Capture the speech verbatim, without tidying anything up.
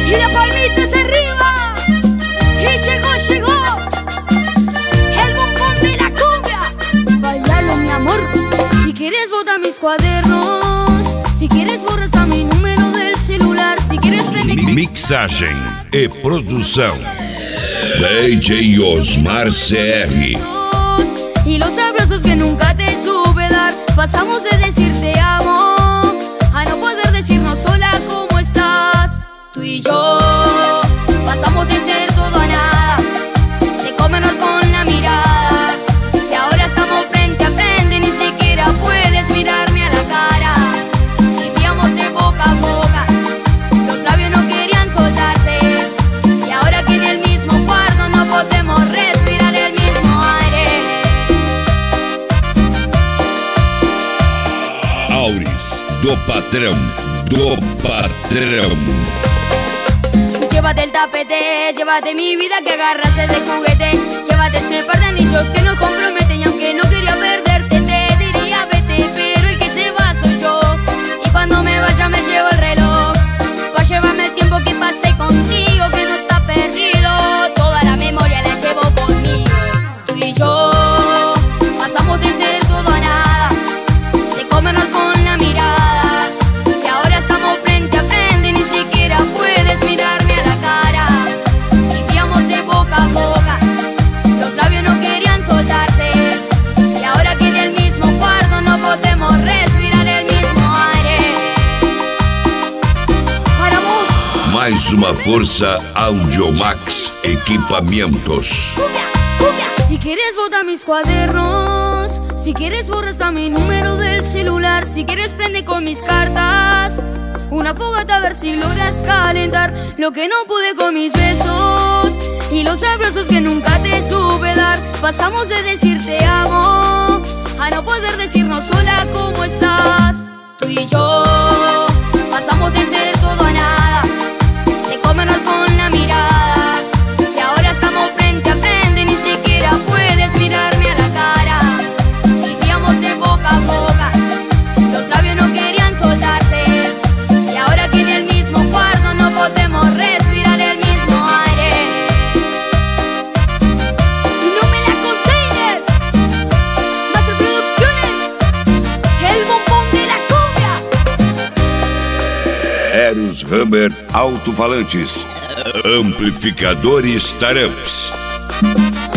y la palmita hacia arriba. Y llegó, llegó el bombón de la cumbia. Bailalo, mi amor. Si quieres bota mis cuadernos, si quieres borra hasta mi número del celular, si quieres prende... Mixagem e produção D J Osmar C R. Y los abrazos que nunca te supe dar. Pasamos de decir te amo a no poder decirnos sola cómo estás. Tú y yo pasamos de ser todo a nada, de comernos con la mirada, y ahora estamos frente a frente, ni siquiera puedes mirarme a la cara. Vivíamos de boca a boca, los labios no querían soltarse, y ahora que en el mismo cuarto no podemos respirar el mismo aire. Auris, do patrão, do patrão. Llévate el tapete, llévate mi vida que agarraste de juguete. Llévate ese par de anillos que nos comprometen, y aunque no quería perderte te diría vete, pero el que se va soy yo. Y cuando me vaya me llevo el reloj, va a llevarme el tiempo que pasé contigo, que no está perdido. Toda la memoria la llevo conmigo. Tú y yo pasamos de ser todo a nada, de comernos con la mirada, y ahora estamos frente a frente, ni siquiera puedes mirarme a la cara. Vivíamos de boca a boca, los labios no querían soltarse, y ahora que en el mismo cuarto no podemos respirar el mismo aire. Para vos. Mais uma força Audiomax Equipamentos. Cumbia, cumbia. Si quieres bota mis cuadernos, si quieres borra hasta mi número del celular, si quieres prende con mis cartas una fogata a ver si logras calentar lo que no pude con mis besos y los abrazos que nunca te supe dar. Pasamos de decir te amo a no poder decirnos sola cómo estás. Tú y yo pasamos de ser todo a nada, de comernos con la mirada, y ahora estamos frente a frente, ni siquiera puedes mirarme a la cara. Vivíamos de boca a boca, los labios no querían soltarse, y ahora que en el mismo cuarto no podemos respirar el mismo aire. Y no me la container, Master Producciones, el bombón de la cumbia. Eros Hammer Alto-Falantes, Amplificadores Taramps.